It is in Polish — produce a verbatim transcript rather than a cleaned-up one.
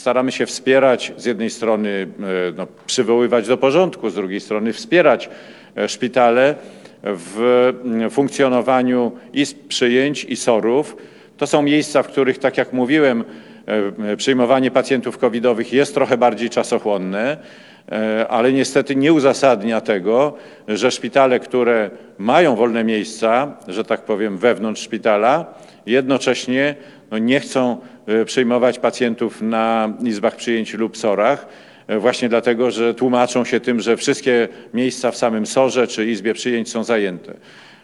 staramy się wspierać, z jednej strony no, przywoływać do porządku, z drugiej strony wspierać szpitale w funkcjonowaniu izb przyjęć i sorów. To są miejsca, w których, tak jak mówiłem, przyjmowanie pacjentów covidowych jest trochę bardziej czasochłonne, ale niestety nie uzasadnia tego, że szpitale, które mają wolne miejsca, że tak powiem, wewnątrz szpitala, jednocześnie no, nie chcą przyjmować pacjentów na izbach przyjęć lub sorach, właśnie dlatego, że tłumaczą się tym, że wszystkie miejsca w samym sorze czy izbie przyjęć są zajęte.